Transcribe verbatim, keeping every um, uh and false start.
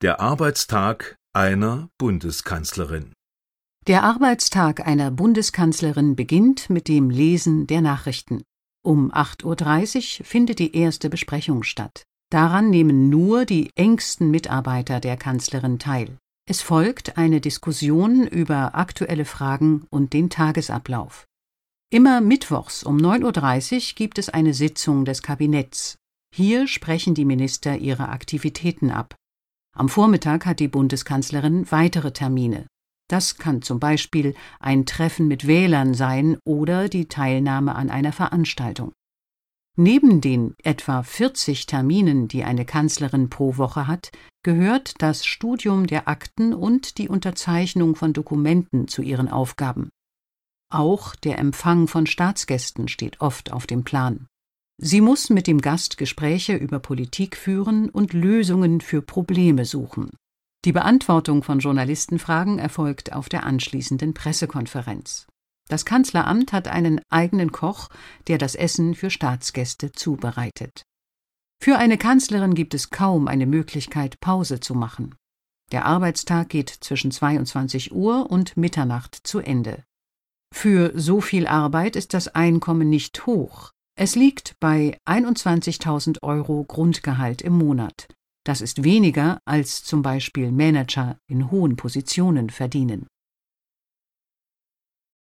Der Arbeitstag einer Bundeskanzlerin. Der Arbeitstag einer Bundeskanzlerin beginnt mit dem Lesen der Nachrichten. Um acht Uhr dreißig findet die erste Besprechung statt. Daran nehmen nur die engsten Mitarbeiter der Kanzlerin teil. Es folgt eine Diskussion über aktuelle Fragen und den Tagesablauf. Immer mittwochs um neun Uhr dreißig gibt es eine Sitzung des Kabinetts. Hier sprechen die Minister ihre Aktivitäten ab. Am Vormittag hat die Bundeskanzlerin weitere Termine. Das kann zum Beispiel ein Treffen mit Wählern sein oder die Teilnahme an einer Veranstaltung. Neben den etwa vierzig Terminen, die eine Kanzlerin pro Woche hat, gehört das Studium der Akten und die Unterzeichnung von Dokumenten zu ihren Aufgaben. Auch der Empfang von Staatsgästen steht oft auf dem Plan. Sie muss mit dem Gast Gespräche über Politik führen und Lösungen für Probleme suchen. Die Beantwortung von Journalistenfragen erfolgt auf der anschließenden Pressekonferenz. Das Kanzleramt hat einen eigenen Koch, der das Essen für Staatsgäste zubereitet. Für eine Kanzlerin gibt es kaum eine Möglichkeit, Pause zu machen. Der Arbeitstag geht zwischen zweiundzwanzig Uhr und Mitternacht zu Ende. Für so viel Arbeit ist das Einkommen nicht hoch. Es liegt bei einundzwanzigtausend Euro Grundgehalt im Monat. Das ist weniger, als zum Beispiel Manager in hohen Positionen verdienen.